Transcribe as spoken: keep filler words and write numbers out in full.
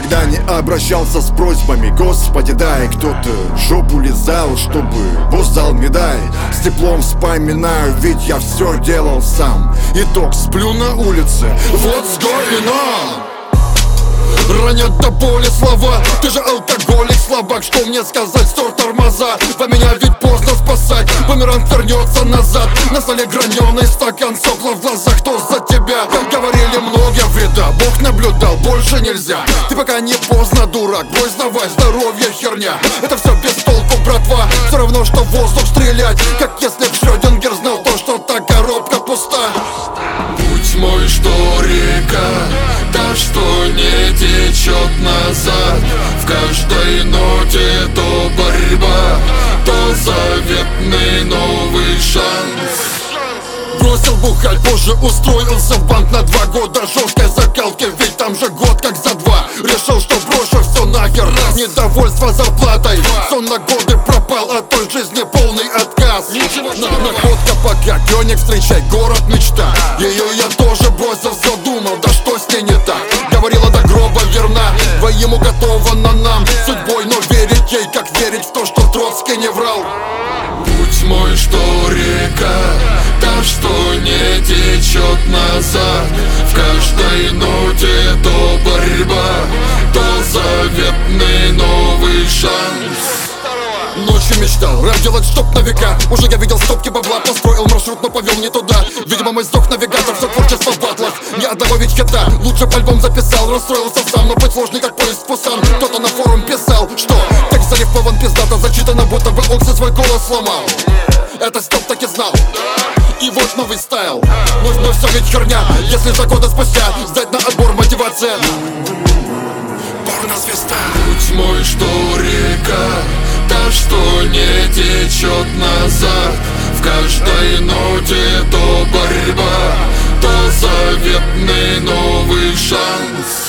никогда не обращался с просьбами: Господи, дай. Кто-то жопу лизал, чтобы босс дал медаль. С теплом вспоминаю, ведь я все делал сам. Итог: сплю на улице, what's going on? Ранят до боли слова: ты же алкоголик, слабак. Что мне сказать? Стер тормоза, по меня ведь поздно спасать. Бумеранг вернется назад. На столе граненый стакан, сопла в глазах. Кто за тебя? Как говорили, много вреда. Бог наблюдал, больше нельзя. Ты пока не поздно, дурак. Брось давай, здоровье херня. Это все без толку, братва. Все равно, что в воздух стрелять. Как если б Шрёдингер знал то, что та коробка пуста. Путь мой, что река, та, что не течет назад. В каждой ноте то борьба, то заветный новый шанс. Бросил бухать, позже устроился в банк на два года жесткой закалки, ведь там же год как за два. Решил, что брошу все нахер, недовольство зарплатой. Сон на годы пропал, от той жизни полный отказ. Находка пока, Кёник, встречай, город мечта. Ее я тоже бросил, все думал, да что с ней не так. Говорила до гроба верна, твоему готова на нам судьбой, но верить ей, как верить в то, что Троцкий не врал. Путь мой, что река, та, что не течет назад. В каждой ноте то борьба, то заветный новый шанс. Ночью мечтал рэп делать, чтоб на века. Уже я видел стопки бабла, построил маршрут, но повел не туда. Видимо, мой сдох навигатор, все творчество в батлах. Ни одного ведь хита, лучше б альбом записал. Расстроился сам, но быть сложный, как поезд в Пусан. Кто-то на форум писал, что текст зарифмован пиздато, зачитано, будто бы он все свой голос сломал. Это Степ так и знал. И вот новый стайл. Но, но все ведь херня, если за года спустя сдать на отбор мотивация. Порнозвезда. Путь мой, что река, та, что не течет назад. В каждой ноте то борьба, то заветный новый шанс.